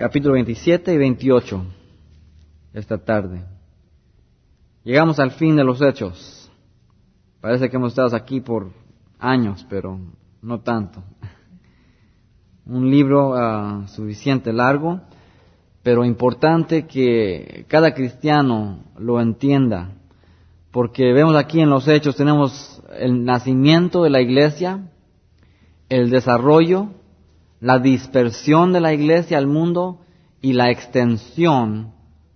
capítulo 27 y 28 esta tarde. Llegamos al fin de los Hechos. Parece que hemos estado aquí por años, pero no tanto. Un libro suficiente largo, pero importante que cada cristiano lo entienda, porque vemos aquí en los Hechos, tenemos el nacimiento de la iglesia, el desarrollo, la dispersión de la iglesia al mundo y la extensión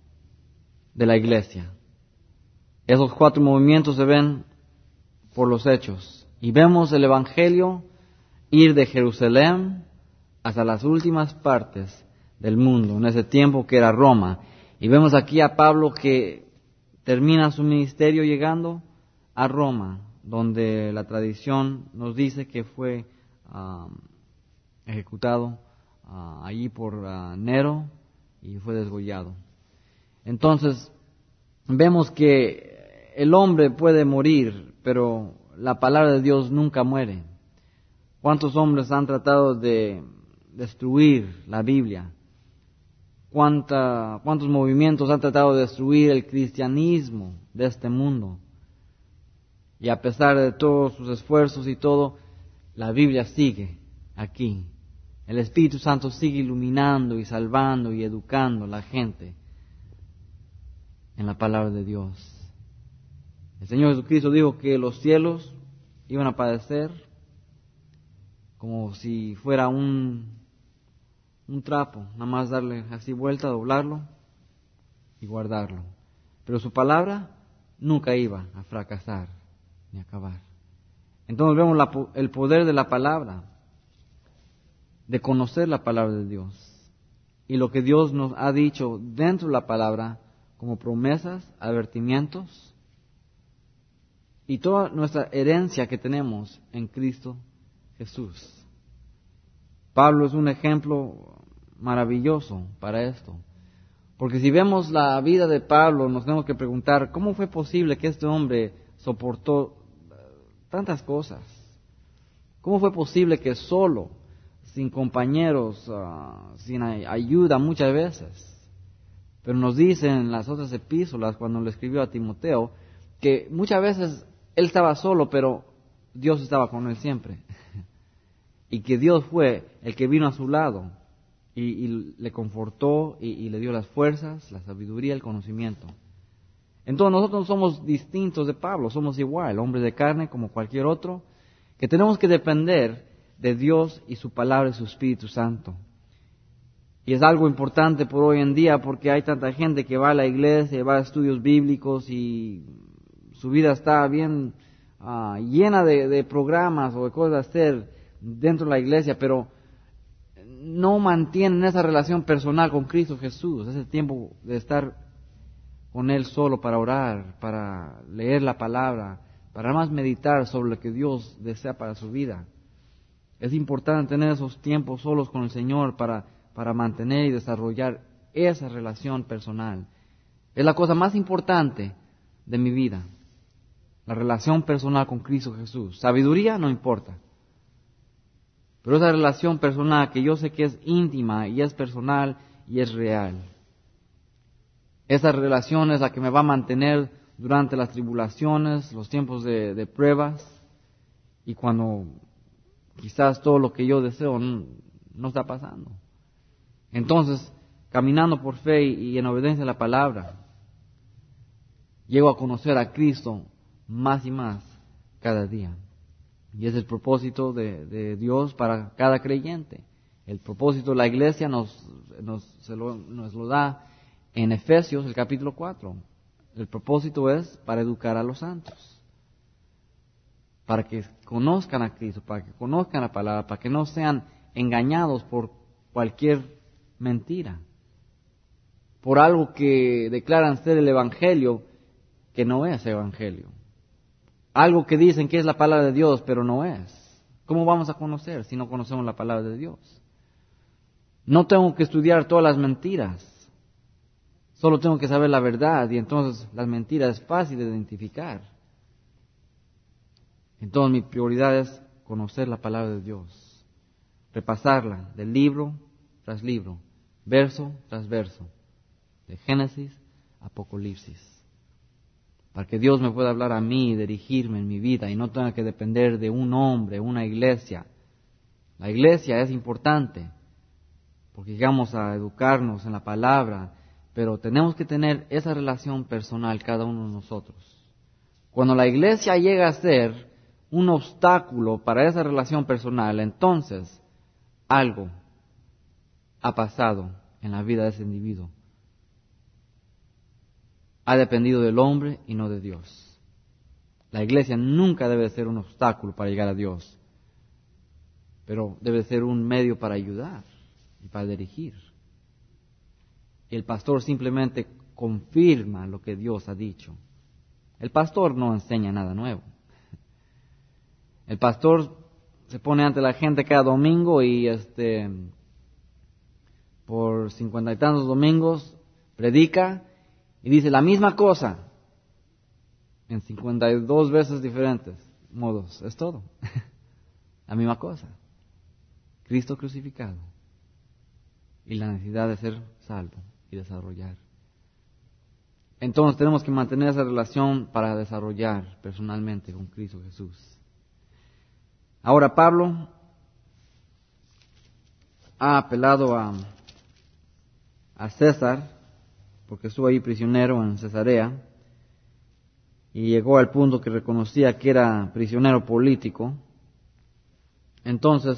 de la iglesia. Esos 4 movimientos se ven por los Hechos. Y vemos el Evangelio ir de Jerusalén hasta las últimas partes del mundo, en ese tiempo que era Roma. Y vemos aquí a Pablo que termina su ministerio llegando a Roma, donde la tradición nos dice que fue ejecutado allí por Nero y fue desgollado. Entonces, vemos que el hombre puede morir, pero la palabra de Dios nunca muere. ¿Cuántos hombres han tratado de destruir la Biblia? ¿Cuántos movimientos han tratado de destruir el cristianismo de este mundo? Y a pesar de todos sus esfuerzos y todo, la Biblia sigue aquí. El Espíritu Santo sigue iluminando y salvando y educando a la gente en la palabra de Dios. El Señor Jesucristo dijo que los cielos iban a padecer como si fuera un trapo, nada más darle así vuelta, doblarlo y guardarlo. Pero su palabra nunca iba a fracasar ni a acabar. Entonces vemos el poder de la palabra, de conocer la palabra de Dios y lo que Dios nos ha dicho dentro de la palabra como promesas, advertimientos y toda nuestra herencia que tenemos en Cristo Jesús. Pablo es un ejemplo maravilloso para esto, porque si vemos la vida de Pablo nos tenemos que preguntar cómo fue posible que este hombre soportó tantas cosas. ¿Cómo fue posible que solo, sin compañeros, sin ayuda muchas veces? Pero nos dice en las otras epístolas, cuando le escribió a Timoteo, que muchas veces él estaba solo, pero Dios estaba con él siempre. Y que Dios fue el que vino a su lado y le confortó y le dio las fuerzas, la sabiduría, el conocimiento. Entonces nosotros somos distintos de Pablo, somos igual, hombres de carne como cualquier otro, que tenemos que depender de Dios y su palabra y su Espíritu Santo. Y es algo importante por hoy en día porque hay tanta gente que va a la iglesia, va a estudios bíblicos y su vida está bien llena de programas o de cosas a hacer dentro de la iglesia, pero no mantienen esa relación personal con Cristo Jesús, ese tiempo de estar con Él solo para orar, para leer la palabra, para más meditar sobre lo que Dios desea para su vida. Es importante tener esos tiempos solos con el Señor para mantener y desarrollar esa relación personal. Es la cosa más importante de mi vida, la relación personal con Cristo Jesús. Sabiduría no importa, pero esa relación personal que yo sé que es íntima y es personal y es real. Esa relación es la que me va a mantener durante las tribulaciones, los tiempos de pruebas y cuando quizás todo lo que yo deseo no está pasando. Entonces, caminando por fe y en obediencia a la palabra, llego a conocer a Cristo más y más cada día. Y es el propósito de Dios para cada creyente. El propósito de la iglesia nos lo da en Efesios, el capítulo 4. El propósito es para educar a los santos, para que conozcan a Cristo, para que conozcan la palabra, para que no sean engañados por cualquier mentira, por algo que declaran ser el Evangelio, que no es Evangelio. Algo que dicen que es la palabra de Dios, pero no es. ¿Cómo vamos a conocer si no conocemos la palabra de Dios? No tengo que estudiar todas las mentiras. Solo tengo que saber la verdad y entonces las mentiras es fácil de identificar. Entonces mi prioridad es conocer la palabra de Dios, repasarla de libro tras libro, verso tras verso, de Génesis a Apocalipsis, para que Dios me pueda hablar a mí y dirigirme en mi vida y no tenga que depender de un hombre, una iglesia. La iglesia es importante porque llegamos a educarnos en la palabra, pero tenemos que tener esa relación personal cada uno de nosotros. Cuando la iglesia llega a ser un obstáculo para esa relación personal, entonces algo ha pasado en la vida de ese individuo. Ha dependido del hombre y no de Dios. La iglesia nunca debe ser un obstáculo para llegar a Dios, pero debe ser un medio para ayudar y para dirigir. Y el pastor simplemente confirma lo que Dios ha dicho. El pastor no enseña nada nuevo. El pastor se pone ante la gente cada domingo y por 50 y tantos domingos predica y dice la misma cosa en 52 veces diferentes modos. Es todo. La misma cosa. Cristo crucificado y la necesidad de ser salvo y desarrollar. Entonces tenemos que mantener esa relación para desarrollar personalmente con Cristo Jesús. Ahora Pablo ha apelado a César, porque estuvo ahí prisionero en Cesarea, y llegó al punto que reconocía que era prisionero político. Entonces,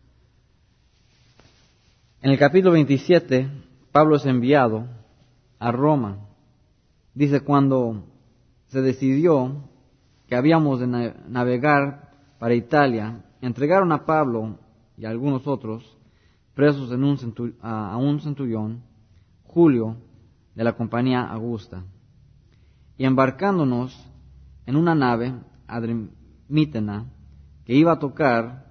en el capítulo 27, Pablo es enviado a Roma. Dice, cuando se decidió que habíamos de navegar para Italia, entregaron a Pablo y a algunos otros presos a un centurión, Julio, de la compañía Augusta. Y embarcándonos en una nave adrimítena que iba a tocar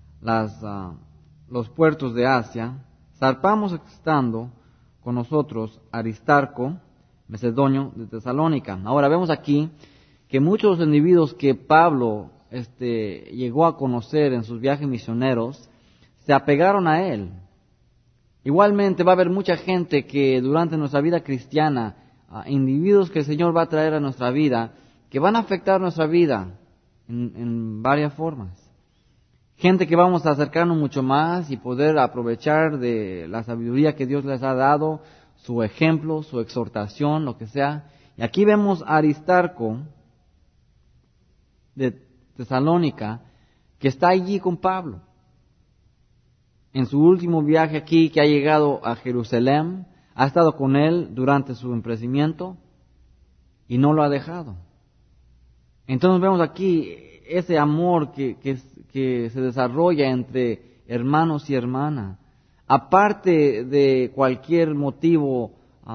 los puertos de Asia, zarpamos estando con nosotros Aristarco, macedonio de Tesalónica. Ahora vemos aquí que muchos individuos que Pablo llegó a conocer en sus viajes misioneros se apegaron a él. Igualmente va a haber mucha gente que durante nuestra vida cristiana, individuos que el Señor va a traer a nuestra vida, que van a afectar nuestra vida en varias formas. Gente que vamos a acercarnos mucho más y poder aprovechar de la sabiduría que Dios les ha dado, su ejemplo, su exhortación, lo que sea. Y aquí vemos a Aristarco de Tesalónica, que está allí con Pablo. En su último viaje aquí, que ha llegado a Jerusalén, ha estado con él durante su emprendimiento y no lo ha dejado. Entonces vemos aquí ese amor que se desarrolla entre hermanos y hermanas, aparte de cualquier motivo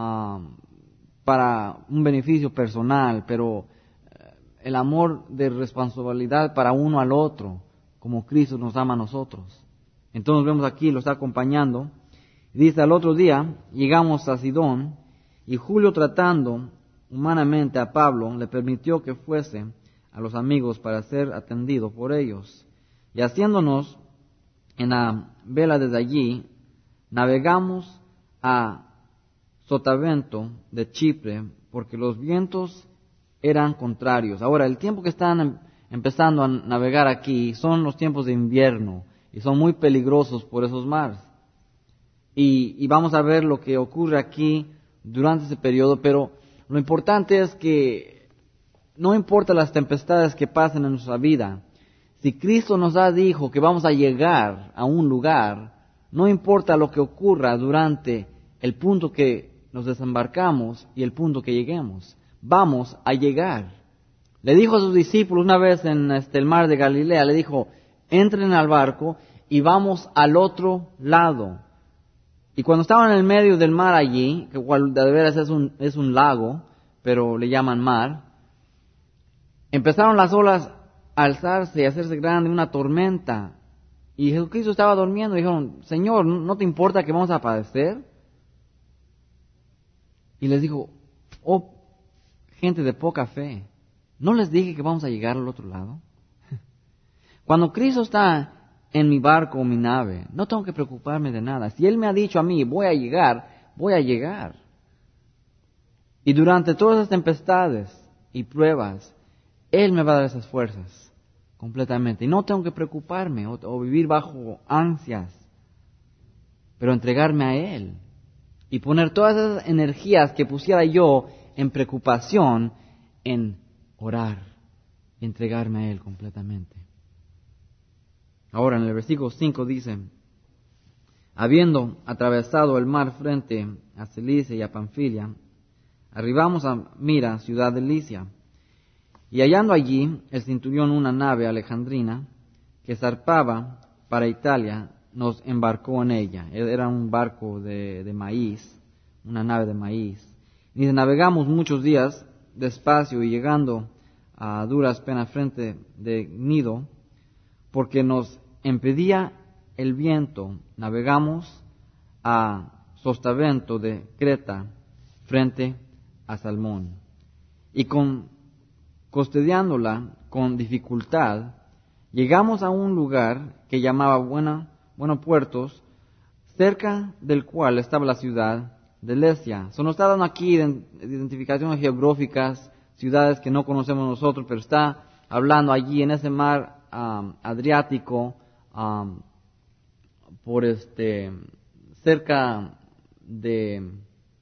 para un beneficio personal, pero el amor de responsabilidad para uno al otro, como Cristo nos ama a nosotros. Entonces vemos aquí, lo está acompañando. Dice, al otro día llegamos a Sidón, y Julio, tratando humanamente a Pablo, le permitió que fuese a los amigos para ser atendido por ellos. Y haciéndonos en la vela desde allí, navegamos a Sotavento de Chipre, porque los vientos eran contrarios. Ahora, el tiempo que están empezando a navegar aquí son los tiempos de invierno, y son muy peligrosos por esos mares. Y vamos a ver lo que ocurre aquí durante ese periodo, pero lo importante es que no importa las tempestades que pasen en nuestra vida, si Cristo nos dijo que vamos a llegar a un lugar, no importa lo que ocurra durante el punto que nos desembarcamos y el punto que lleguemos, vamos a llegar. Le dijo a sus discípulos una vez en el mar de Galilea, le dijo, entren al barco y vamos al otro lado. Y cuando estaban en el medio del mar allí, que cual de veras es un lago, pero le llaman mar, empezaron las olas a alzarse y a hacerse grande, una tormenta. Y Jesucristo estaba durmiendo. Y dijeron, Señor, ¿no te importa que vamos a padecer? Y les dijo, oh, gente de poca fe, ¿no les dije que vamos a llegar al otro lado? Cuando Cristo está en mi barco o mi nave. No tengo que preocuparme de nada. Si Él me ha dicho a mí, voy a llegar, voy a llegar. Y durante todas las tempestades y pruebas, Él me va a dar esas fuerzas completamente. Y no tengo que preocuparme o vivir bajo ansias, pero entregarme a Él y poner todas esas energías que pusiera yo en preocupación en orar, entregarme a Él completamente. Ahora en el versículo 5 dice, habiendo atravesado el mar frente a Cilicia y a Panfilia, arribamos a Mira, ciudad de Licia, y hallando allí el centurión una nave alejandrina que zarpaba para Italia, nos embarcó en ella. Era un barco de maíz, una nave de maíz. Y navegamos muchos días despacio y llegando a duras penas frente de Gnido, porque nos impedía el viento, navegamos a Sotavento de Creta frente a Salmón. Y custodiándola con dificultad, llegamos a un lugar que llamaba Buenos Puertos, cerca del cual estaba la ciudad de Leccia. Nos está dando aquí identificaciones geográficas, ciudades que no conocemos nosotros, pero está hablando allí en ese mar Adriático, por cerca de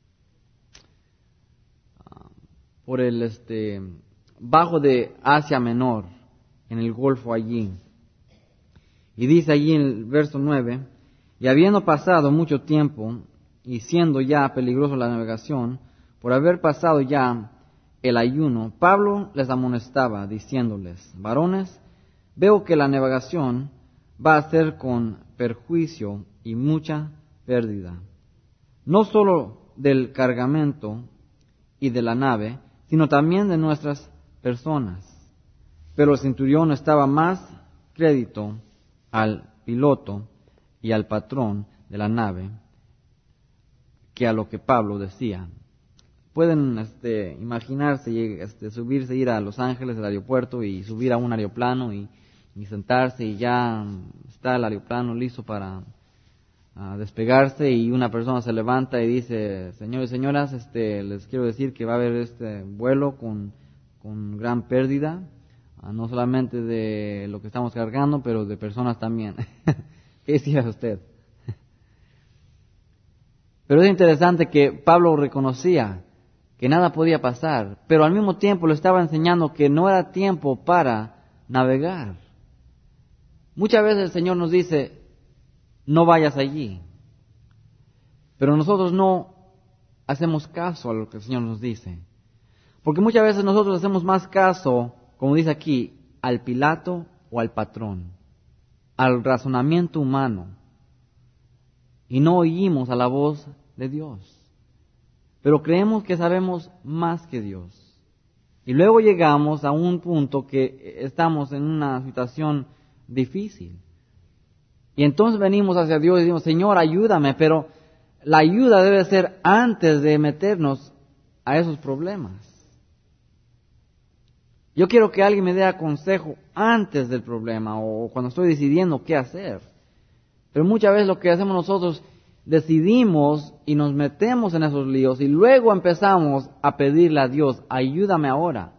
por el bajo de Asia Menor, en el Golfo allí. Y dice allí en el verso 9, y habiendo pasado mucho tiempo, y siendo ya peligroso la navegación, por haber pasado ya el ayuno, Pablo les amonestaba, diciéndoles, varones, veo que la navegación va a ser con perjuicio y mucha pérdida, no solo del cargamento y de la nave, sino también de nuestras personas. Pero el centurión estaba más crédito al piloto y al patrón de la nave que a lo que Pablo decía. Pueden imaginarse subirse, ir a Los Ángeles, al aeropuerto, y subir a un aeroplano y sentarse, y ya está el aeroplano listo para despegarse, y una persona se levanta y dice, señores y señoras, les quiero decir que va a haber este vuelo con gran pérdida, no solamente de lo que estamos cargando, pero de personas también. ¿Qué decía usted? Pero es interesante que Pablo reconocía que nada podía pasar, pero al mismo tiempo le estaba enseñando que no era tiempo para navegar. Muchas veces el Señor nos dice, no vayas allí, pero nosotros no hacemos caso a lo que el Señor nos dice, porque muchas veces nosotros hacemos más caso, como dice aquí, al Pilato o al patrón, al razonamiento humano, y no oímos a la voz de Dios. Pero creemos que sabemos más que Dios. Y luego llegamos a un punto que estamos en una situación difícil. Y entonces venimos hacia Dios y decimos, Señor, ayúdame, pero la ayuda debe ser antes de meternos a esos problemas. Yo quiero que alguien me dé consejo antes del problema o cuando estoy decidiendo qué hacer. Pero muchas veces lo que hacemos nosotros, decidimos y nos metemos en esos líos y luego empezamos a pedirle a Dios, ayúdame ahora.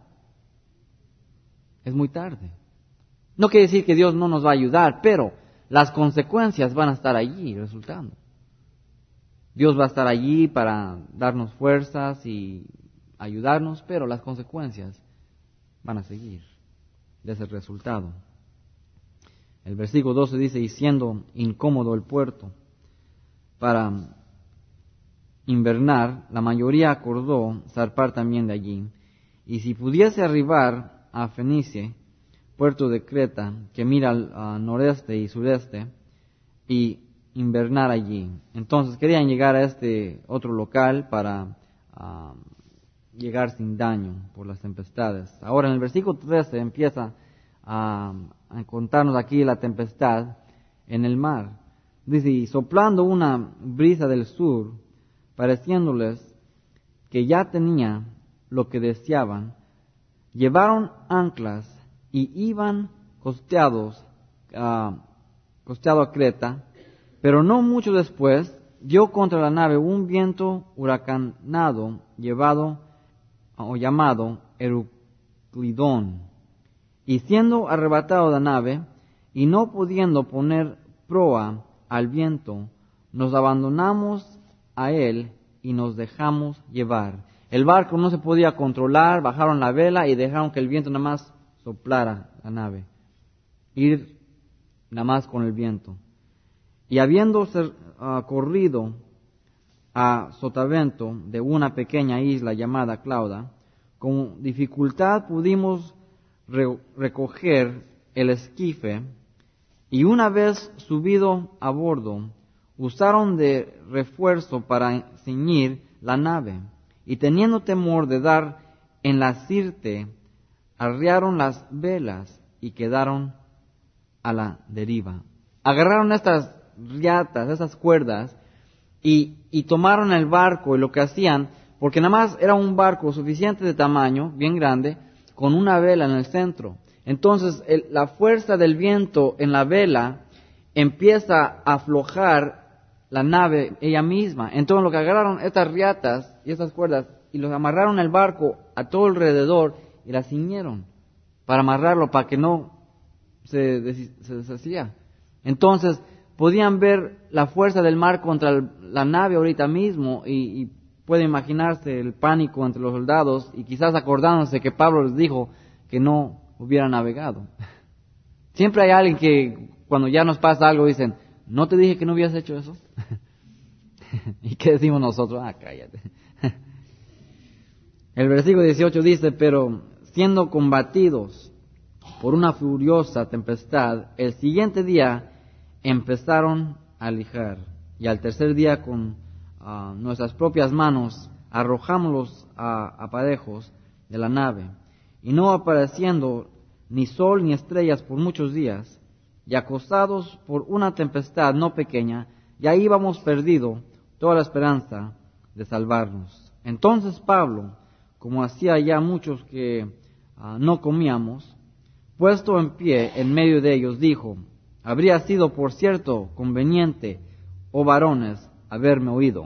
Es muy tarde. No quiere decir que Dios no nos va a ayudar, pero las consecuencias van a estar allí resultando. Dios va a estar allí para darnos fuerzas y ayudarnos, pero las consecuencias van a seguir de ese resultado. El versículo 12 dice, y siendo incómodo el puerto para invernar, la mayoría acordó zarpar también de allí, y si pudiese arribar a Fenice, puerto de Creta, que mira al noreste y sureste, y invernar allí. Entonces querían llegar a este otro local para llegar sin daño por las tempestades. Ahora en el versículo 13 empieza a contarnos aquí la tempestad en el mar. Dice, y soplando una brisa del sur, pareciéndoles que ya tenía lo que deseaban, llevaron anclas y iban costeados costeado a Creta, pero no mucho después dio contra la nave un viento huracanado llamado Euroclidón, y siendo arrebatado la nave y no pudiendo poner proa al viento, nos abandonamos a él y nos dejamos llevar. El barco no se podía controlar, bajaron la vela y dejaron que el viento nada más soplara la nave, ir nada más con el viento. Y habiendo corrido a sotavento de una pequeña isla llamada Clauda, con dificultad pudimos recoger el esquife, y una vez subido a bordo, usaron de refuerzo para ceñir la nave, y teniendo temor de dar en la sirte, arriaron las velas y quedaron a la deriva. Agarraron estas riatas, esas cuerdas, y tomaron el barco, y lo que hacían, porque nada más era un barco suficiente de tamaño, bien grande, con una vela en el centro. Entonces la fuerza del viento en la vela empieza a aflojar la nave ella misma. Entonces lo que agarraron estas riatas y estas cuerdas y los amarraron el barco a todo alrededor y la ciñeron para amarrarlo, para que no se deshacía. Entonces podían ver la fuerza del mar contra la nave ahorita mismo, y puede imaginarse el pánico entre los soldados, y quizás acordándose que Pablo les dijo que no hubiera navegado. Siempre hay alguien que cuando ya nos pasa algo dicen, ¿no te dije que no hubieras hecho eso? ¿Y qué decimos nosotros? Cállate. El versículo 18 dice, pero siendo combatidos por una furiosa tempestad, el siguiente día empezaron a lijar, y al tercer día con nuestras propias manos arrojamos los aparejos de la nave, y no apareciendo ni sol ni estrellas por muchos días, y acosados por una tempestad no pequeña, ya íbamos perdido toda la esperanza de salvarnos. Entonces Pablo, como hacía ya muchos que no comíamos, puesto en pie en medio de ellos, dijo, habría sido por cierto conveniente, oh varones, haberme oído.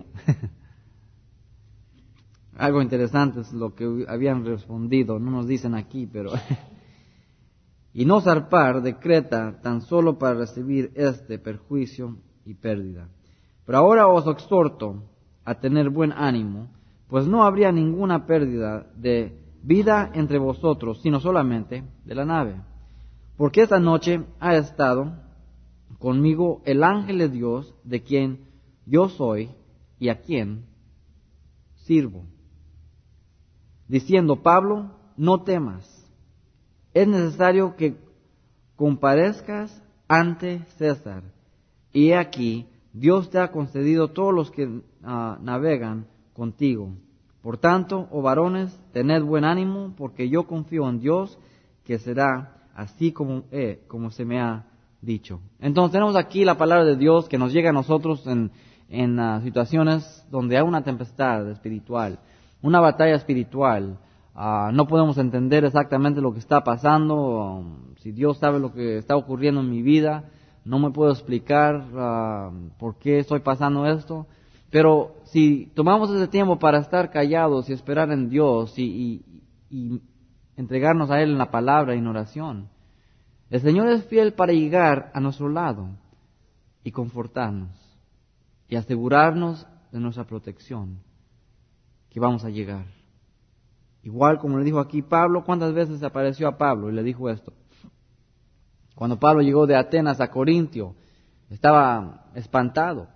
Algo interesante es lo que habían respondido, no nos dicen aquí, pero y no zarpar de Creta tan solo para recibir este perjuicio y pérdida. Pero ahora os exhorto a tener buen ánimo, pues no habría ninguna pérdida de vida entre vosotros, sino solamente de la nave. Porque esta noche ha estado conmigo el ángel de Dios, de quien yo soy y a quien sirvo, diciendo, Pablo, no temas, es necesario que comparezcas ante César, y he aquí, Dios te ha concedido todos los que navegan contigo. Por tanto, oh varones, tened buen ánimo, porque yo confío en Dios, que será así como se me ha dicho. Entonces tenemos aquí la palabra de Dios que nos llega a nosotros en situaciones donde hay una tempestad espiritual, una batalla espiritual. No podemos entender exactamente lo que está pasando. Si Dios sabe lo que está ocurriendo en mi vida, no me puedo explicar por qué estoy pasando esto. Pero si tomamos ese tiempo para estar callados y esperar en Dios y entregarnos a Él en la palabra y en oración, el Señor es fiel para llegar a nuestro lado y confortarnos y asegurarnos de nuestra protección, que vamos a llegar. Igual como le dijo aquí Pablo, ¿cuántas veces se apareció a Pablo y le dijo esto? Cuando Pablo llegó de Atenas a Corintio, estaba espantado.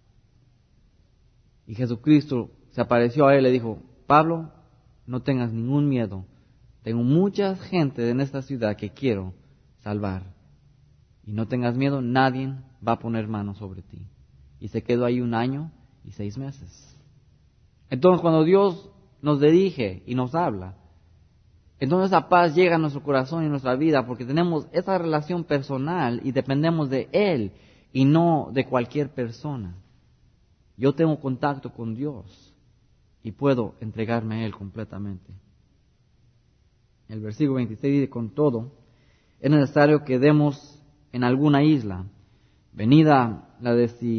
Y Jesucristo se apareció a él y le dijo, Pablo, no tengas ningún miedo. Tengo mucha gente en esta ciudad que quiero salvar. Y no tengas miedo, nadie va a poner mano sobre ti. Y se quedó ahí 1 año y 6 meses. Entonces cuando Dios nos dirige y nos habla, entonces esa paz llega a nuestro corazón y a nuestra vida, porque tenemos esa relación personal y dependemos de Él y no de cualquier persona. Yo tengo contacto con Dios y puedo entregarme a Él completamente. El versículo 26 dice, con todo, es necesario que demos en alguna isla, Venida la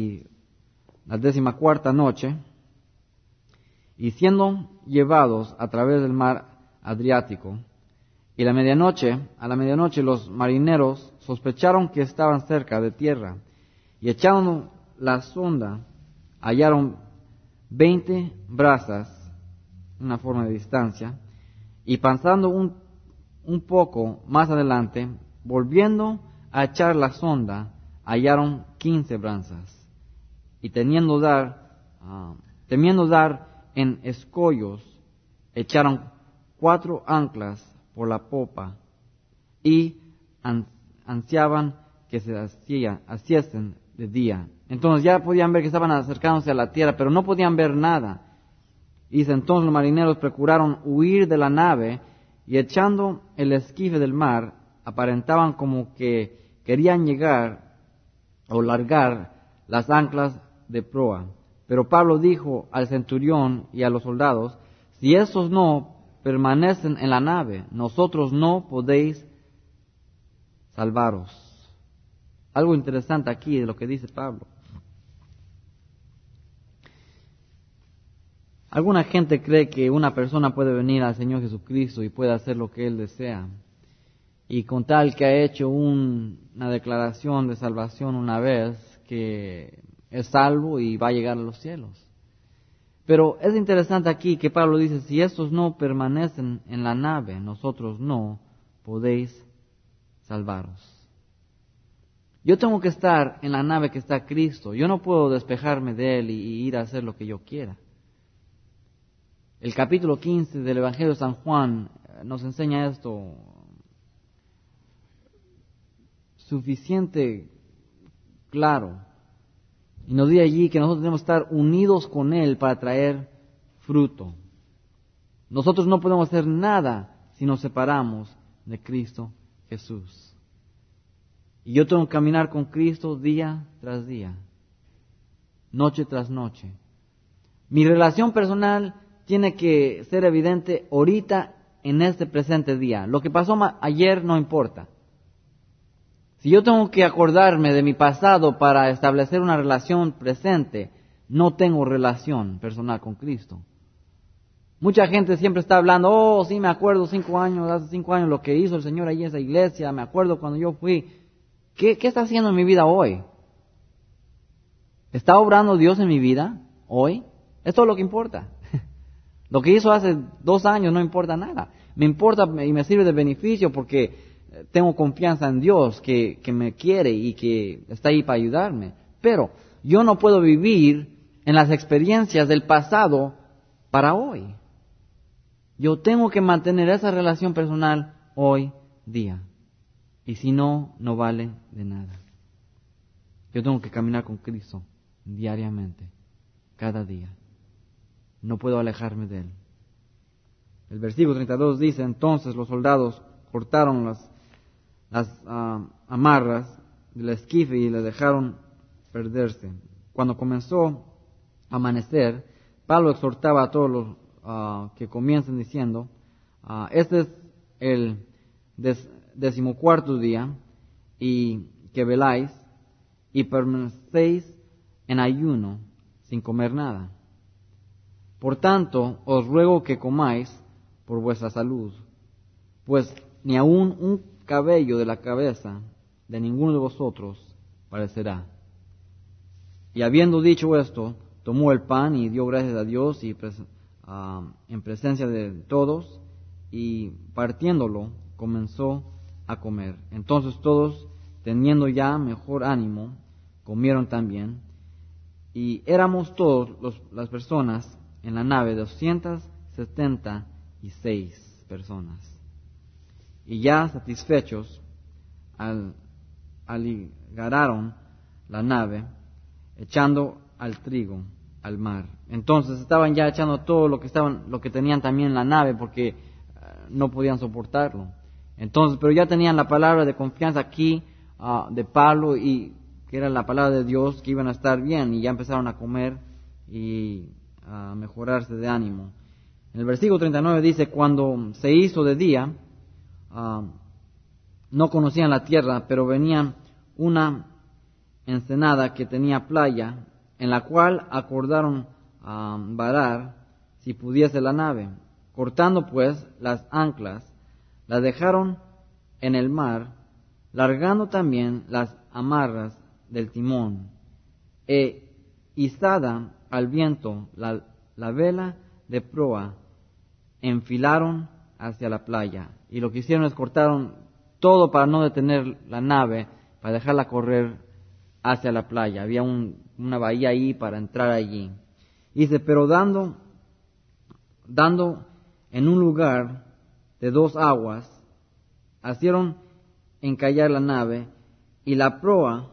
14ª noche, y siendo llevados a través del mar Adriático, y a la medianoche los marineros sospecharon que estaban cerca de tierra, y echando la sonda, hallaron 20 brazas, una forma de distancia, y pasando un poco más adelante, volviendo a echar la sonda, hallaron 15 brazas, y temiendo dar en escollos, echaron 4 anclas por la popa, y ansiaban que se hiciesen de día. Entonces ya podían ver que estaban acercándose a la tierra, pero no podían ver nada. Dice, entonces los marineros procuraron huir de la nave, y echando el esquife del mar, aparentaban como que querían llegar o largar las anclas de proa. Pero Pablo dijo al centurión y a los soldados, si estos no permanecen en la nave, nosotros no podéis salvaros. Algo interesante aquí de lo que dice Pablo. Alguna gente cree que una persona puede venir al Señor Jesucristo y puede hacer lo que Él desea. Y con tal que ha hecho una declaración de salvación una vez, que es salvo y va a llegar a los cielos. Pero es interesante aquí que Pablo dice, si estos no permanecen en la nave, nosotros no podéis salvaros. Yo tengo que estar en la nave que está Cristo. Yo no puedo despejarme de Él y ir a hacer lo que yo quiera. El capítulo 15 del Evangelio de San Juan nos enseña esto suficiente claro. Y nos dice allí que nosotros debemos estar unidos con Él para traer fruto. Nosotros no podemos hacer nada si nos separamos de Cristo Jesús. Y yo tengo que caminar con Cristo día tras día, noche tras noche. Mi relación personal tiene que ser evidente ahorita, en este presente día. Lo que pasó ayer no importa. Si yo tengo que acordarme de mi pasado para establecer una relación presente, no tengo relación personal con Cristo. Mucha gente siempre está hablando, oh, sí, me acuerdo hace 5 años lo que hizo el Señor allí en esa iglesia, me acuerdo cuando yo fui. ¿Qué está haciendo en mi vida hoy? ¿Está obrando Dios en mi vida hoy? Esto es lo que importa. Lo que hizo hace 2 años no importa nada. Me importa y me sirve de beneficio porque tengo confianza en Dios que me quiere y que está ahí para ayudarme. Pero yo no puedo vivir en las experiencias del pasado para hoy. Yo tengo que mantener esa relación personal hoy día. Y si no, no vale de nada. Yo tengo que caminar con Cristo diariamente, cada día. No puedo alejarme de Él. El versículo 32 dice, entonces los soldados cortaron las amarras del esquife y le dejaron perderse. Cuando comenzó a amanecer, Pablo exhortaba a todos los que comiencen diciendo, este es el 14º día, y que veláis y permanecéis en ayuno sin comer nada. Por tanto, os ruego que comáis por vuestra salud, pues ni aun un cabello de la cabeza de ninguno de vosotros parecerá. Y habiendo dicho esto, tomó el pan y dio gracias a Dios y en presencia de todos, y partiéndolo comenzó a comer. Entonces todos, teniendo ya mejor ánimo, comieron también, y éramos todos las personas en la nave 276 personas. Y ya satisfechos, aligeraron la nave, echando al trigo al mar. Entonces estaban ya echando todo lo que tenían también en la nave, porque no podían soportarlo. Entonces, pero ya tenían la palabra de confianza aquí de Pablo, y que era la palabra de Dios, que iban a estar bien, y ya empezaron a comer y a mejorarse de ánimo. En el versículo 39 dice, cuando se hizo de día, no conocían la tierra, pero venía una ensenada que tenía playa, en la cual acordaron varar si pudiese la nave. Cortando pues las anclas, las dejaron en el mar, largando también las amarras del timón, e izada al viento la vela de proa, enfilaron hacia la playa. Y lo que hicieron es cortaron todo para no detener la nave, para dejarla correr hacia la playa. Había una bahía ahí para entrar allí. Dice, pero dando en un lugar de 2 aguas, hicieron encallar la nave, y la proa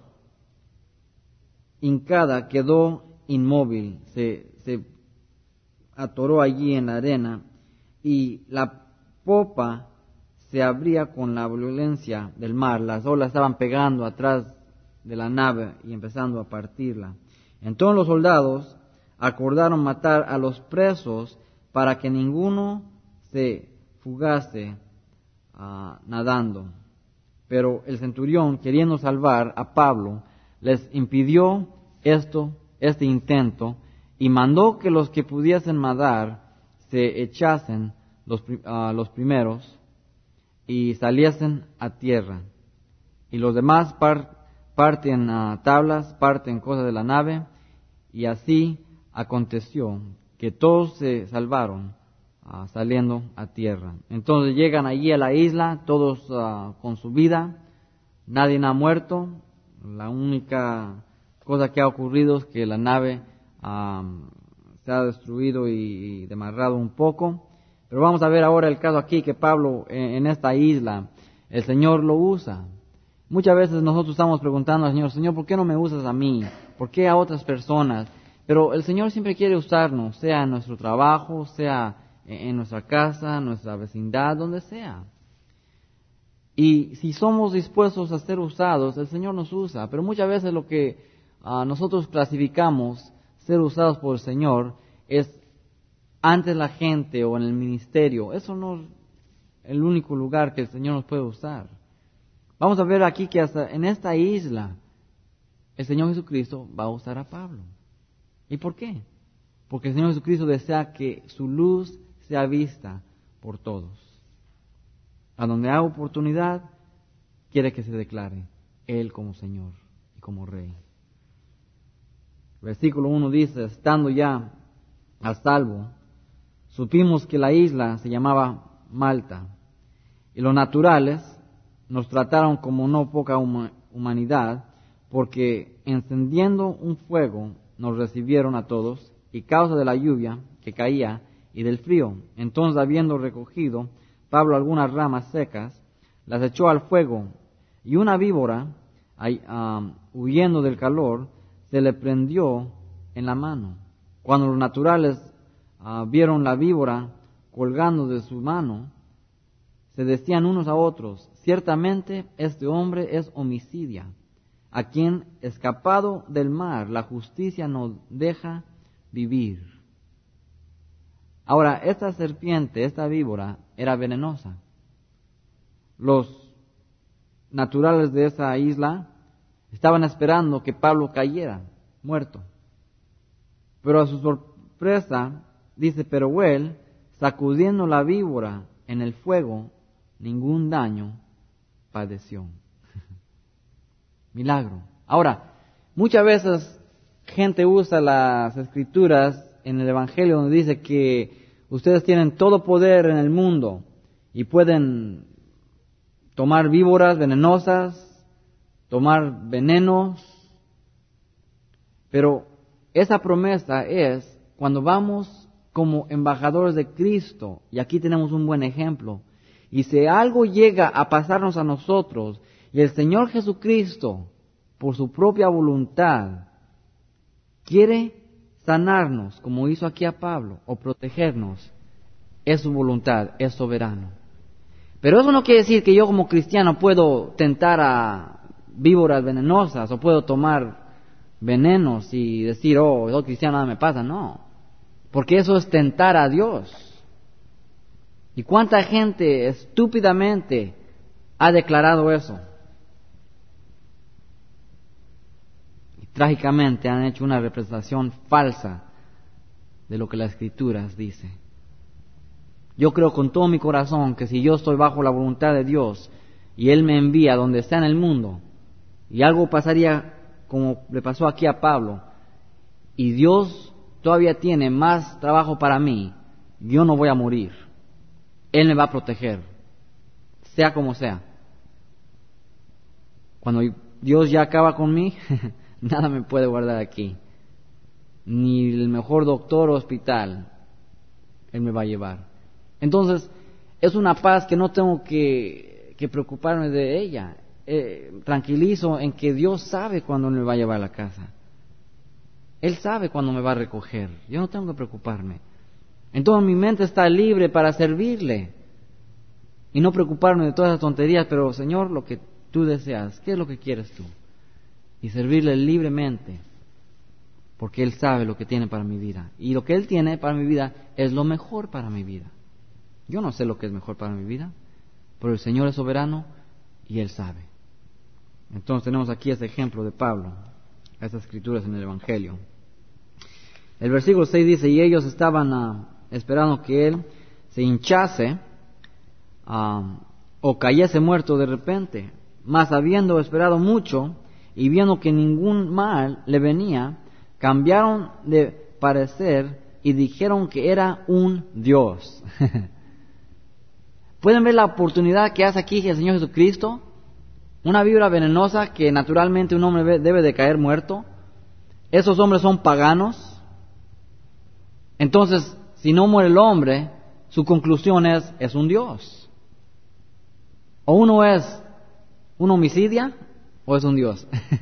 hincada quedó inmóvil, se atoró allí en la arena, y la popa se abría con la violencia del mar. Las olas estaban pegando atrás de la nave y empezando a partirla. Entonces los soldados acordaron matar a los presos para que ninguno se fugase nadando. Pero el centurión, queriendo salvar a Pablo, les impidió este intento, y mandó que los que pudiesen nadar se echasen los primeros y saliesen a tierra, y los demás parten tablas, parten cosas de la nave, y así aconteció que todos se salvaron saliendo a tierra. Entonces llegan allí a la isla, todos con su vida, nadie ha muerto. La única cosa que ha ocurrido es que la nave se ha destruido y demarrado un poco. Pero vamos a ver ahora el caso aquí, que Pablo en esta isla, el Señor lo usa. Muchas veces nosotros estamos preguntando al Señor, Señor, ¿por qué no me usas a mí? ¿Por qué a otras personas? Pero el Señor siempre quiere usarnos, sea en nuestro trabajo, sea en nuestra casa, en nuestra vecindad, donde sea. Y si somos dispuestos a ser usados, el Señor nos usa. Pero muchas veces lo que nosotros clasificamos ser usados por el Señor es ante la gente o en el ministerio. Eso no es el único lugar que el Señor nos puede usar. Vamos a ver aquí que hasta en esta isla el Señor Jesucristo va a usar a Pablo. ¿Y por qué? Porque el Señor Jesucristo desea que su luz sea vista por todos. A donde haya oportunidad, quiere que se declare Él como Señor y como Rey. Versículo 1 dice, estando ya a salvo, supimos que la isla se llamaba Malta, y los naturales nos trataron como no poca humanidad, porque encendiendo un fuego nos recibieron a todos, y causa de la lluvia que caía y del frío. Entonces, habiendo recogido Pablo algunas ramas secas, las echó al fuego, y una víbora, huyendo del calor, se le prendió en la mano. Cuando los naturales vieron la víbora colgando de su mano, se decían unos a otros, ciertamente este hombre es homicida, a quien, escapado del mar, la justicia nos deja vivir. Ahora, esta serpiente, esta víbora, era venenosa. Los naturales de esa isla estaban esperando que Pablo cayera muerto. Pero a su sorpresa, dice, pero él, sacudiendo la víbora en el fuego, ningún daño padeció. Milagro. Ahora, muchas veces gente usa las escrituras en el Evangelio donde dice que ustedes tienen todo poder en el mundo y pueden tomar víboras venenosas, tomar venenos, pero esa promesa es cuando vamos como embajadores de Cristo, y aquí tenemos un buen ejemplo, y si algo llega a pasarnos a nosotros, y el Señor Jesucristo, por su propia voluntad, quiere sanarnos, como hizo aquí a Pablo, o protegernos, es su voluntad, es soberano. Pero eso no quiere decir que yo como cristiano puedo tentar a víboras venenosas, o puedo tomar venenos y decir, oh, soy cristiano, nada me pasa. No, porque eso es tentar a Dios. ¿Y cuánta gente estúpidamente ha declarado eso? trágicamente han hecho una representación falsa de lo que las Escrituras dice. Yo creo con todo mi corazón que si yo estoy bajo la voluntad de Dios y Él me envía donde está en el mundo, y algo pasaría como le pasó aquí a Pablo, y Dios todavía tiene más trabajo para mí, yo no voy a morir. Él me va a proteger, sea como sea. Cuando Dios ya acaba con mí, nada me puede guardar aquí. Ni el mejor doctor o hospital, Él me va a llevar. Entonces, es una paz que no tengo que preocuparme de ella. Tranquilizo en que Dios sabe cuándo me va a llevar a la casa. Él sabe cuándo me va a recoger. Yo no tengo que preocuparme. Entonces mi mente está libre para servirle y no preocuparme de todas las tonterías, pero Señor, lo que tú deseas, ¿qué es lo que quieres tú? Y servirle libremente, porque Él sabe lo que tiene para mi vida. Y lo que Él tiene para mi vida es lo mejor para mi vida. Yo no sé lo que es mejor para mi vida, pero el Señor es soberano y Él sabe. Entonces tenemos aquí ese ejemplo de Pablo, estas escrituras en el Evangelio. El versículo 6 dice, y ellos estaban esperando que Él se hinchase o cayese muerto de repente. Mas habiendo esperado mucho y viendo que ningún mal le venía, cambiaron de parecer y dijeron que era un Dios. ¿Pueden ver la oportunidad que hace aquí el Señor Jesucristo? Una víbora venenosa que naturalmente un hombre debe de caer muerto. Esos hombres son paganos. Entonces, si no muere el hombre, su conclusión es un Dios. O uno es un homicidio o es un Dios.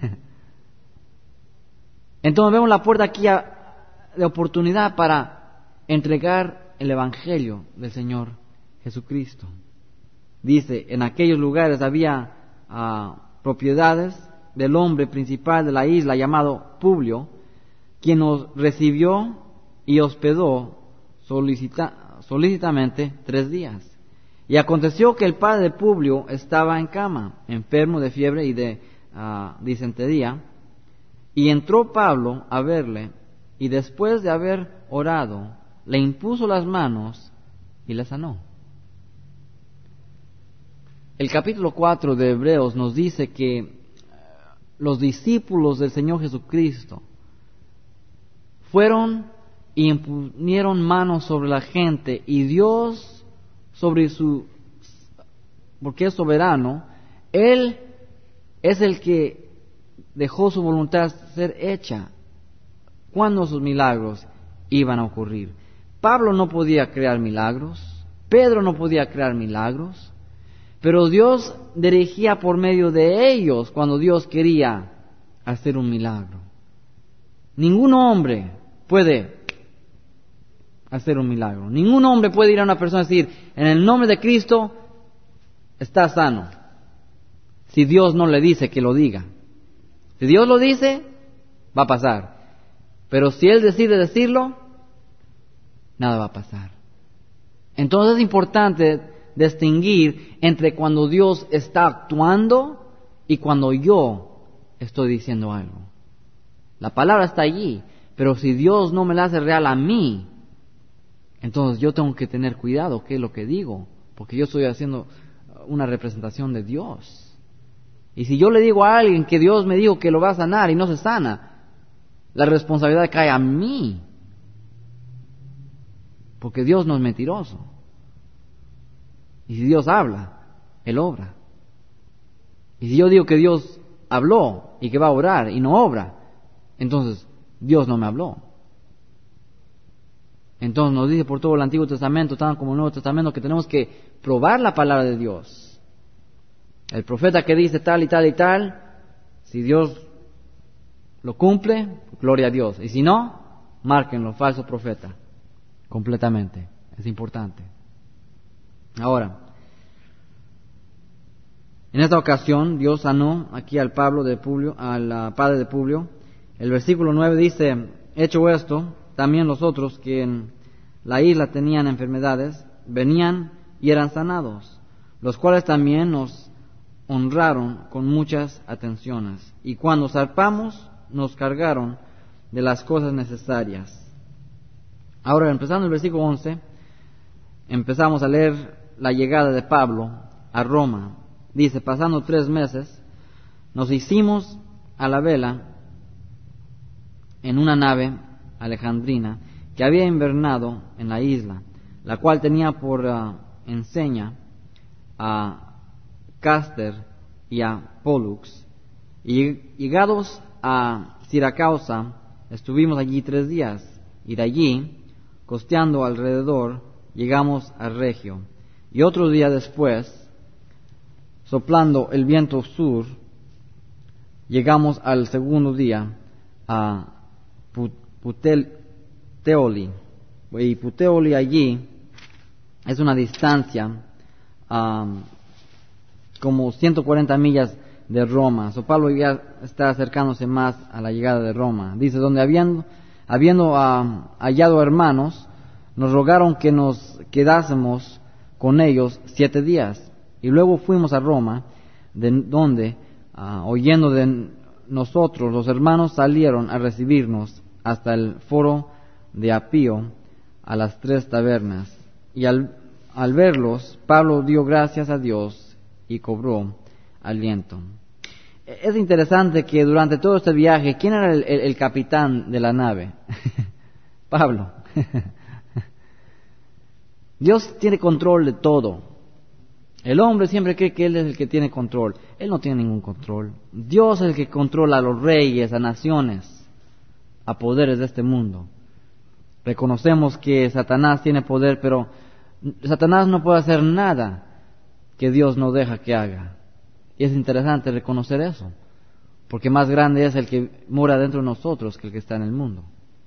Entonces vemos la puerta aquí de oportunidad para entregar el Evangelio del Señor Jesucristo. Dice, en aquellos lugares había propiedades del hombre principal de la isla llamado Publio, quien nos recibió y hospedó solícitamente 3 días. Y aconteció que el padre de Publio estaba en cama, enfermo de fiebre y de disentería, y entró Pablo a verle, y después de haber orado, le impuso las manos y le sanó. El capítulo 4 de Hebreos nos dice que los discípulos del Señor Jesucristo fueron y imponieron manos sobre la gente, y Dios, porque es soberano, Él es el que dejó su voluntad ser hecha cuando sus milagros iban a ocurrir. Pablo no podía crear milagros, Pedro no podía crear milagros, pero Dios dirigía por medio de ellos cuando Dios quería hacer un milagro. Ningún hombre puede hacer un milagro. Ningún hombre puede ir a una persona y decir, en el nombre de Cristo está sano, si Dios no le dice que lo diga. Si Dios lo dice, va a pasar. Pero si Él decide decirlo, nada va a pasar. Entonces es importante distinguir entre cuando Dios está actuando y cuando yo estoy diciendo algo. La palabra está allí, pero si Dios no me la hace real a mí, entonces yo tengo que tener cuidado qué es lo que digo, porque yo estoy haciendo una representación de Dios. Y si yo le digo a alguien que Dios me dijo que lo va a sanar y no se sana, la responsabilidad cae a mí, porque Dios no es mentiroso. Y si Dios habla, Él obra. Y si yo digo que Dios habló y que va a obrar y no obra, entonces Dios no me habló. Entonces nos dice por todo el Antiguo Testamento, tanto como el Nuevo Testamento, que tenemos que probar la palabra de Dios. El profeta que dice tal y tal y tal, si Dios lo cumple, gloria a Dios. Y si no, márquenlo, falso profeta. Completamente. Es importante. Ahora, en esta ocasión Dios sanó aquí al padre de Publio. El versículo 9 dice, hecho esto, también los otros que en la isla tenían enfermedades, venían y eran sanados, los cuales también nos honraron con muchas atenciones. Y cuando zarpamos, nos cargaron de las cosas necesarias. Ahora, empezando el versículo 11, empezamos a leer la llegada de Pablo a Roma. Dice, pasando 3 meses, nos hicimos a la vela en una nave alejandrina que había invernado en la isla, la cual tenía por enseña a Cáster y a Pólux. Y llegados a Siracusa, estuvimos allí 3 días, y de allí, costeando alrededor, llegamos a Regio. Y otro día después, soplando el viento sur, llegamos al segundo día a Puteoli. Y Puteoli allí es una distancia como 140 millas de Roma. So Pablo ya está acercándose más a la llegada de Roma. Dice, donde habiendo hallado hermanos, nos rogaron que nos quedásemos con ellos 7 días. Y luego fuimos a Roma, de donde, oyendo de nosotros, los hermanos salieron a recibirnos hasta el foro de Apio, a las 3 tabernas. Y al verlos, Pablo dio gracias a Dios y cobró aliento. Es interesante que durante todo este viaje, ¿quién era el capitán de la nave? Pablo. Dios tiene control de todo. El hombre siempre cree que él es el que tiene control. Él no tiene ningún control. Dios es el que controla a los reyes, a naciones, a poderes de este mundo. Reconocemos que Satanás tiene poder, pero Satanás no puede hacer nada que Dios no deja que haga. Y es interesante reconocer eso, porque más grande es el que mora dentro de nosotros que el que está en el mundo.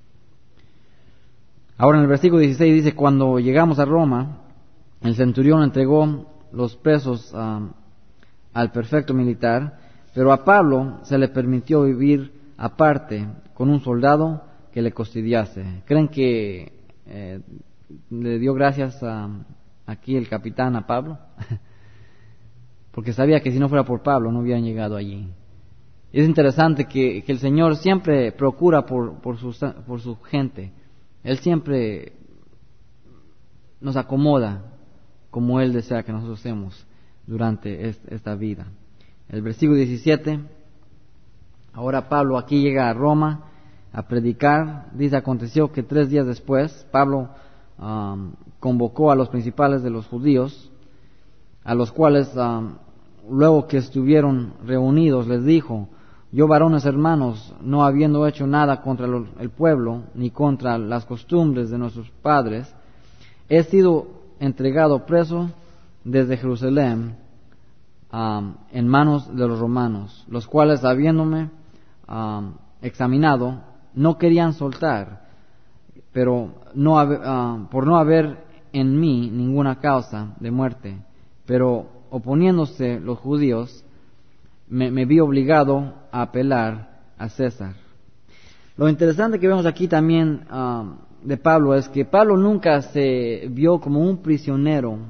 Ahora en el versículo 16 dice, cuando llegamos a Roma, el centurión entregó los presos al prefecto militar, pero a Pablo se le permitió vivir aparte con un soldado que le custodiase. ¿Creen que le dio gracias aquí el capitán a Pablo? Porque sabía que si no fuera por Pablo no hubieran llegado allí. Es interesante que el Señor siempre procura por su gente. Él siempre nos acomoda como Él desea que nosotros estemos durante esta vida. El versículo 17, ahora Pablo aquí llega a Roma a predicar. Dice, aconteció que 3 días después Pablo convocó a los principales de los judíos, a los cuales luego que estuvieron reunidos les dijo, yo varones hermanos, no habiendo hecho nada contra el pueblo, ni contra las costumbres de nuestros padres, he sido entregado preso desde Jerusalén en manos de los romanos, los cuales habiéndome examinado, no querían soltar, pero por no haber en mí ninguna causa de muerte, pero oponiéndose los judíos, me vi obligado a apelar a César. Lo interesante que vemos aquí también de Pablo es que Pablo nunca se vio como un prisionero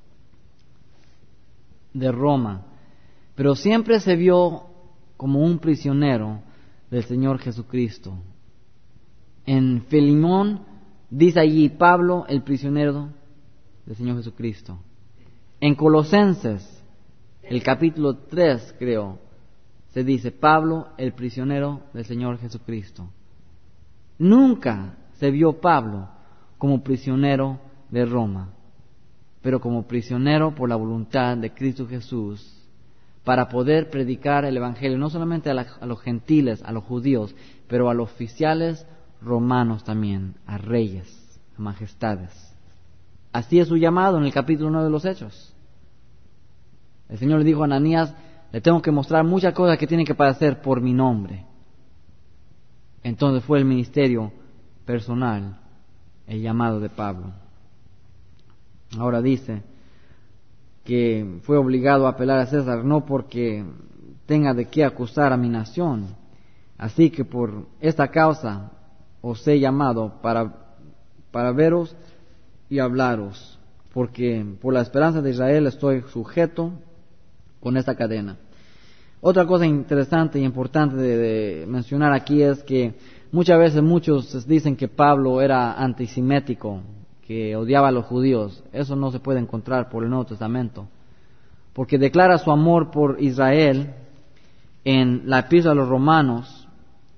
de Roma, pero siempre se vio como un prisionero del Señor Jesucristo. En Filemón dice allí Pablo, el prisionero del Señor Jesucristo. En Colosenses, el capítulo 3, creo, se dice Pablo, el prisionero del Señor Jesucristo. Nunca se vio Pablo como prisionero de Roma, pero como prisionero por la voluntad de Cristo Jesús, para poder predicar el Evangelio, no solamente a los gentiles, a los judíos, pero a los oficiales romanos también, a reyes, a majestades. Así es su llamado en el capítulo 9 de los Hechos. El Señor le dijo a Ananías, le tengo que mostrar muchas cosas que tienen que padecer por mi nombre. Entonces fue el ministerio personal, el llamado de Pablo. Ahora dice que fue obligado a apelar a César, no porque tenga de qué acusar a mi nación. Así que por esta causa os he llamado para veros y hablaros, porque por la esperanza de Israel estoy sujeto con esta cadena. Otra cosa interesante y importante de mencionar aquí es que muchas veces muchos dicen que Pablo era antisemético, que odiaba a los judíos. Eso no se puede encontrar por el Nuevo Testamento, porque declara su amor por Israel en la Epístola a los Romanos.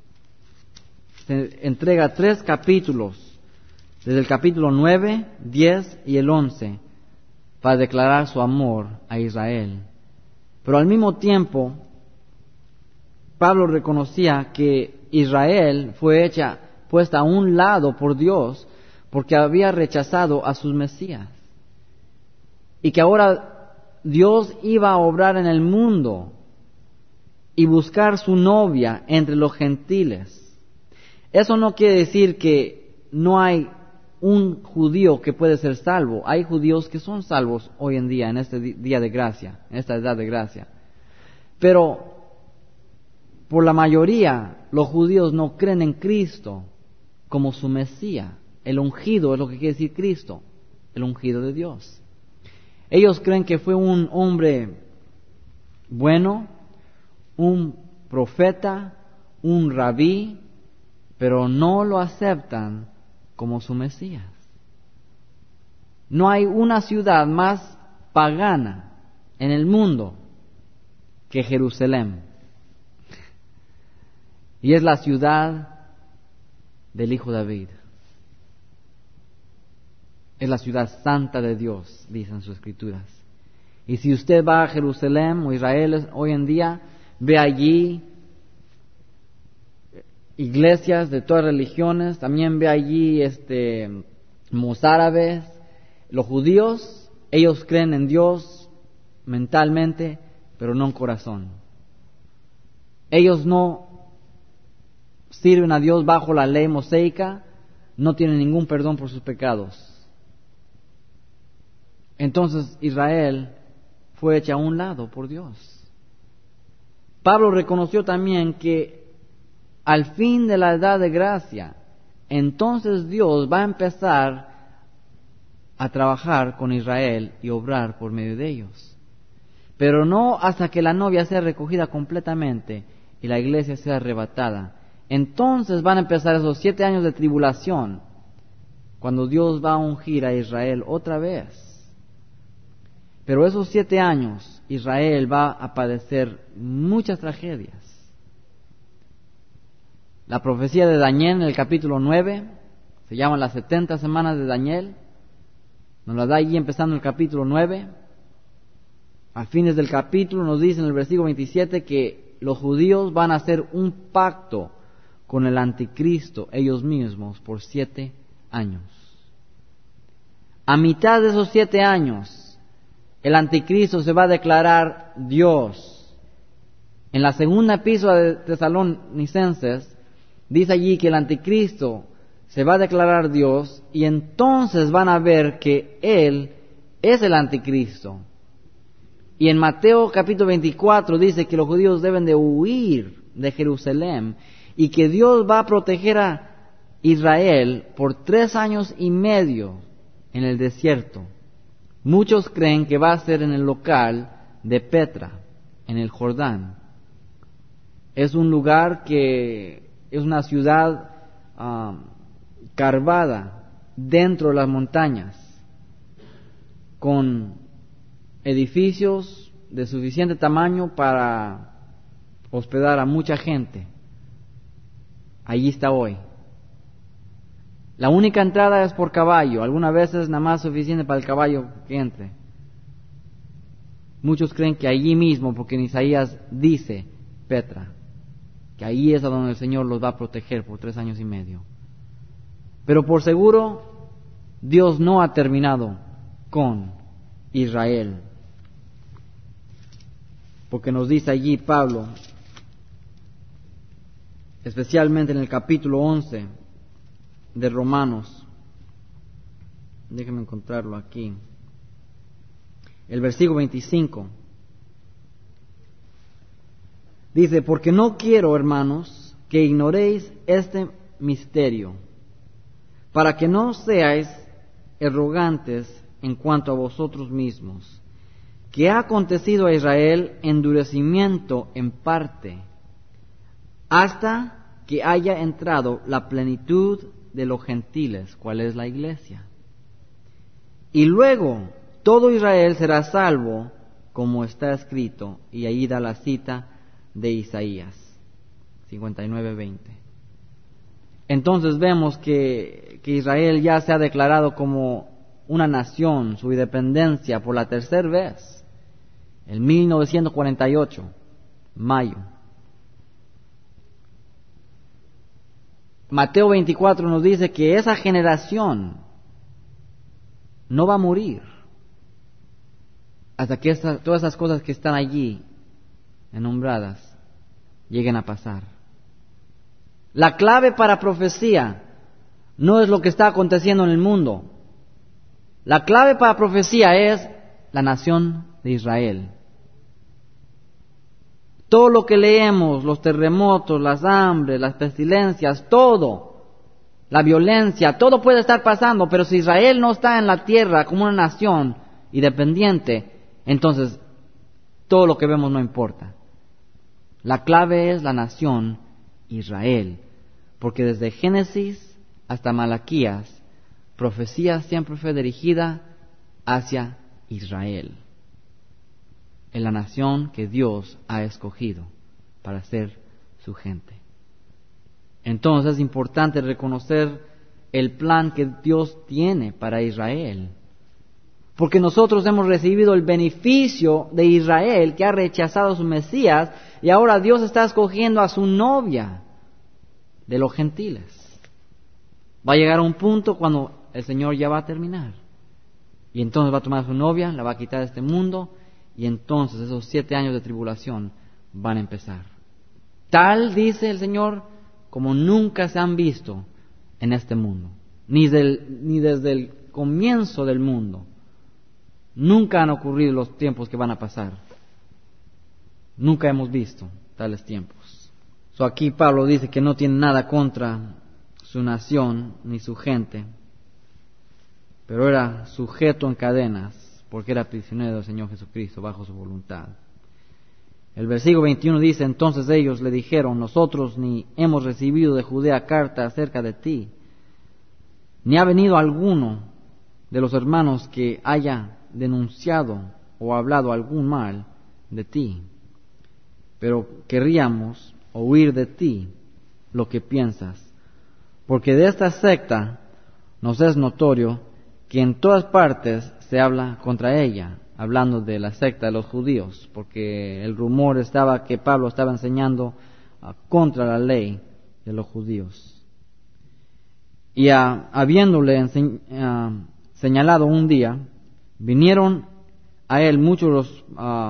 Se entrega 3 capítulos, desde el capítulo 9, 10 y el 11, para declarar su amor a Israel. Pero al mismo tiempo, Pablo reconocía que Israel fue puesta a un lado por Dios porque había rechazado a sus Mesías. Y que ahora Dios iba a obrar en el mundo y buscar su novia entre los gentiles. Eso no quiere decir que no hay un judío que puede ser salvo. Hay judíos que son salvos hoy en día, en este día de gracia, en esta edad de gracia. Pero por la mayoría, los judíos no creen en Cristo como su Mesías. El ungido es lo que quiere decir Cristo, el ungido de Dios. Ellos creen que fue un hombre bueno, un profeta, un rabí, pero no lo aceptan como su Mesías. No hay una ciudad más pagana en el mundo que Jerusalén. Y es la ciudad del Hijo David. Es la ciudad santa de Dios, dicen sus escrituras. Y si usted va a Jerusalén o Israel hoy en día, ve allí iglesias de todas religiones, también ve allí mozárabes. Los judíos, ellos creen en Dios mentalmente, pero no en corazón. Ellos no sirven a Dios bajo la ley mosaica, no tienen ningún perdón por sus pecados. Entonces Israel fue hecha a un lado por Dios. Pablo reconoció también que al fin de la edad de gracia, entonces Dios va a empezar a trabajar con Israel y obrar por medio de ellos. Pero no hasta que la novia sea recogida completamente y la iglesia sea arrebatada. Entonces van a empezar esos 7 años de tribulación, cuando Dios va a ungir a Israel otra vez. Pero esos 7 años, Israel va a padecer muchas tragedias. La profecía de Daniel en el capítulo 9, se llaman las 70 semanas de Daniel, nos la da allí empezando el capítulo 9. A fines del capítulo nos dice en el versículo 27 que los judíos van a hacer un pacto con el anticristo ellos mismos por 7 años. A mitad de esos 7 años, el anticristo se va a declarar Dios. En la segunda epístola de Tesalonicenses, dice allí que el anticristo se va a declarar Dios y entonces van a ver que Él es el anticristo. Y en Mateo capítulo 24 dice que los judíos deben de huir de Jerusalén y que Dios va a proteger a Israel por 3 años y medio en el desierto. Muchos creen que va a ser en el local de Petra, en el Jordán. Es un lugar que es una ciudad carvada dentro de las montañas, con edificios de suficiente tamaño para hospedar a mucha gente. Allí está hoy. La única entrada es por caballo. Algunas veces nada más suficiente para el caballo que entre. Muchos creen que allí mismo, porque en Isaías dice Petra, que ahí es a donde el Señor los va a proteger por 3 años y medio. Pero por seguro, Dios no ha terminado con Israel. Porque nos dice allí Pablo, especialmente en el capítulo 11 de Romanos, déjenme encontrarlo aquí, el versículo 25, dice: porque no quiero, hermanos, que ignoréis este misterio, para que no seáis arrogantes en cuanto a vosotros mismos, que ha acontecido a Israel endurecimiento en parte, hasta que haya entrado la plenitud de los gentiles, cuál es la iglesia. Y luego todo Israel será salvo, como está escrito, y ahí da la cita de Isaías 59:20. Entonces vemos que Israel ya se ha declarado como una nación, su independencia, por la tercera vez, en 1948, mayo. Mateo 24 nos dice que esa generación no va a morir hasta que todas esas cosas que están allí enombradas lleguen a pasar. La clave para profecía no es lo que está aconteciendo en el mundo. La clave para profecía es la nación de Israel. Todo lo que leemos, los terremotos, las hambres, las pestilencias, todo, la violencia, todo puede estar pasando, pero si Israel no está en la tierra como una nación independiente, entonces todo lo que vemos no importa. La clave es la nación Israel, porque desde Génesis hasta Malaquías, profecía siempre fue dirigida hacia Israel, en la nación que Dios ha escogido para ser su gente. Entonces es importante reconocer el plan que Dios tiene para Israel, porque nosotros hemos recibido el beneficio de Israel, que ha rechazado a su Mesías, y ahora Dios está escogiendo a su novia de los gentiles. Va a llegar a un punto cuando el Señor ya va a terminar, y entonces va a tomar a su novia, la va a quitar de este mundo, y entonces esos 7 años de tribulación van a empezar. Tal, dice el Señor, como nunca se han visto en este mundo, ni desde el comienzo del mundo. Nunca han ocurrido los tiempos que van a pasar. Nunca hemos visto tales tiempos. Aquí Pablo dice que no tiene nada contra su nación ni su gente, pero era sujeto en cadenas porque era prisionero del Señor Jesucristo bajo su voluntad. El versículo 21 dice: entonces ellos le dijeron: nosotros ni hemos recibido de Judea carta acerca de ti, ni ha venido alguno de los hermanos que haya denunciado o hablado algún mal de ti, pero querríamos oír de ti lo que piensas, porque de esta secta nos es notorio que en todas partes se habla contra ella, hablando de la secta de los judíos, porque el rumor estaba que Pablo estaba enseñando contra la ley de los judíos. Y habiéndole señalado un día, vinieron a él muchos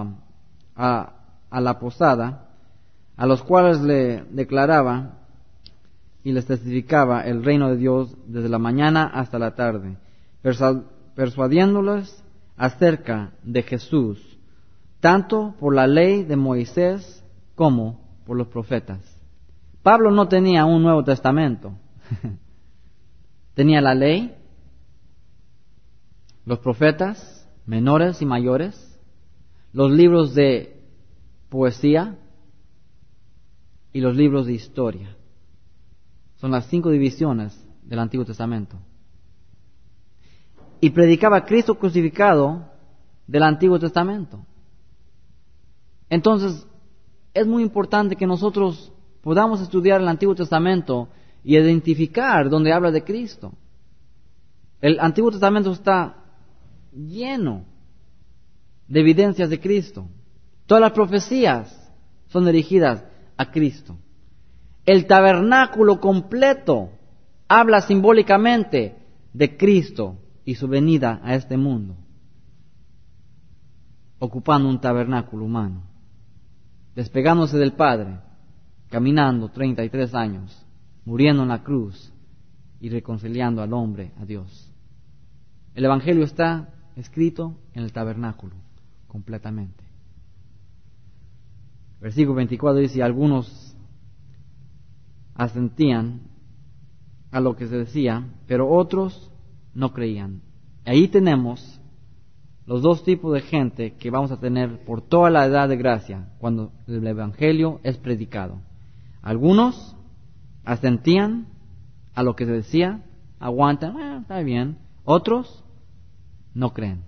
a la posada, a los cuales le declaraba y les testificaba el reino de Dios desde la mañana hasta la tarde, persuadiéndoles acerca de Jesús, tanto por la ley de Moisés como por los profetas. Pablo no tenía un Nuevo Testamento. Tenía la ley, los profetas, menores y mayores, los libros de poesía y los libros de historia. Son las 5 divisiones del Antiguo Testamento. Y predicaba a Cristo crucificado del Antiguo Testamento. Entonces, es muy importante que nosotros podamos estudiar el Antiguo Testamento y identificar donde habla de Cristo. El Antiguo Testamento está lleno de evidencias de Cristo. Todas las profecías son dirigidas a Cristo. El tabernáculo completo habla simbólicamente de Cristo y su venida a este mundo, ocupando un tabernáculo humano, despegándose del Padre, caminando 33 años, muriendo en la cruz y reconciliando al hombre a Dios. El Evangelio está escrito en el tabernáculo completamente. Versículo 24 dice: algunos asentían a lo que se decía, pero otros no creían. Ahí tenemos los dos tipos de gente que vamos a tener por toda la edad de gracia cuando el Evangelio es predicado. Algunos asentían a lo que se decía, aguantan, está bien. Otros no creen.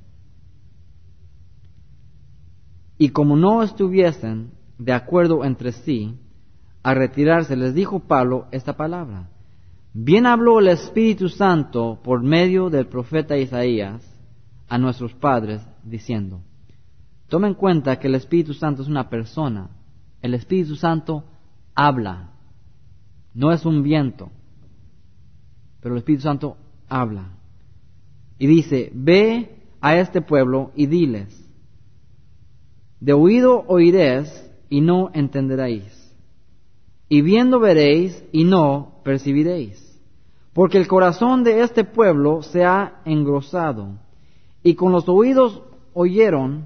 Y como no estuviesen de acuerdo entre sí, a retirarse les dijo Pablo esta palabra: bien habló el Espíritu Santo por medio del profeta Isaías a nuestros padres, diciendo. Tomen en cuenta que el Espíritu Santo es una persona. El Espíritu Santo habla, no es un viento, pero el Espíritu Santo habla. Y dice, ve a este pueblo y diles, de oído oiréis y no entenderéis, y viendo veréis y no percibiréis, porque el corazón de este pueblo se ha engrosado, y con los oídos oyeron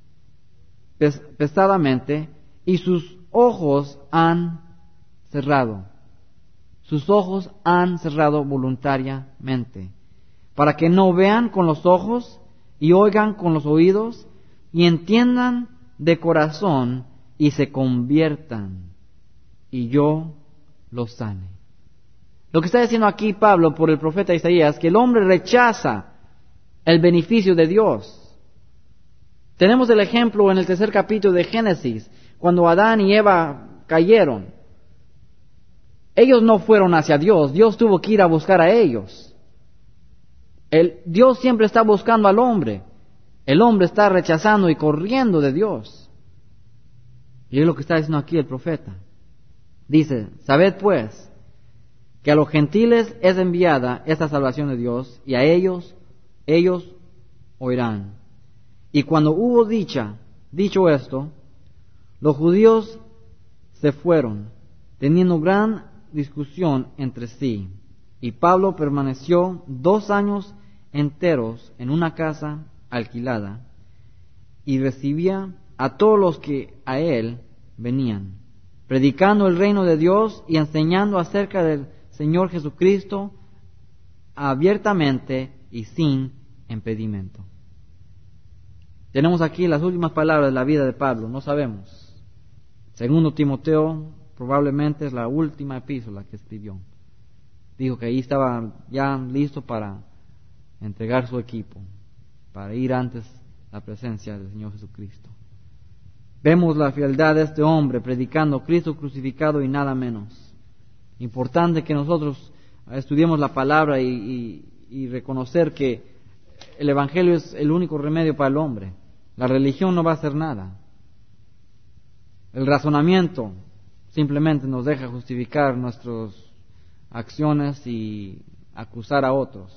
pesadamente, y sus ojos han cerrado. Sus ojos han cerrado voluntariamente, para que no vean con los ojos y oigan con los oídos y entiendan de corazón y se conviertan y yo los sane. Lo que está diciendo aquí Pablo por el profeta Isaías, que el hombre rechaza el beneficio de Dios. Tenemos el ejemplo en el 3 capítulo de Génesis, cuando Adán y Eva cayeron. Ellos no fueron hacia Dios, Dios tuvo que ir a buscar a ellos. Dios siempre está buscando al hombre. El hombre está rechazando y corriendo de Dios. Y es lo que está diciendo aquí el profeta. Dice, sabed pues, que a los gentiles es enviada esta salvación de Dios, y a ellos oirán. Y cuando hubo dicho esto, los judíos se fueron, teniendo gran discusión entre sí. Y Pablo permaneció 2 años enteros en una casa alquilada, y recibía a todos los que a él venían, predicando el reino de Dios y enseñando acerca del Señor Jesucristo abiertamente y sin impedimento. Tenemos aquí las últimas palabras de la vida de Pablo, no sabemos. Segundo Timoteo probablemente es la última epístola que escribió. Dijo que ahí estaba ya listo para entregar su equipo, para ir antes a la presencia del Señor Jesucristo. Vemos la frialdad de este hombre predicando Cristo crucificado y nada menos. Importante que nosotros estudiemos la palabra y reconocer que el Evangelio es el único remedio para el hombre. La religión no va a hacer nada. El razonamiento simplemente nos deja justificar nuestras acciones y acusar a otros.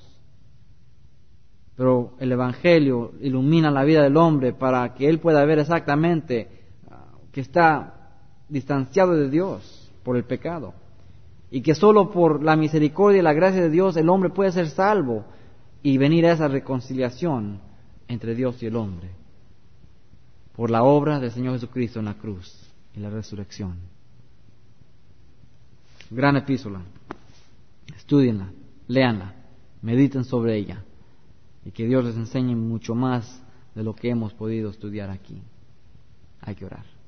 Pero el Evangelio ilumina la vida del hombre para que él pueda ver exactamente que está distanciado de Dios por el pecado, y que solo por la misericordia y la gracia de Dios el hombre puede ser salvo y venir a esa reconciliación entre Dios y el hombre por la obra del Señor Jesucristo en la cruz y la resurrección. Gran epístola. Estúdienla, léanla, mediten sobre ella, y que Dios les enseñe mucho más de lo que hemos podido estudiar aquí. Hay que orar.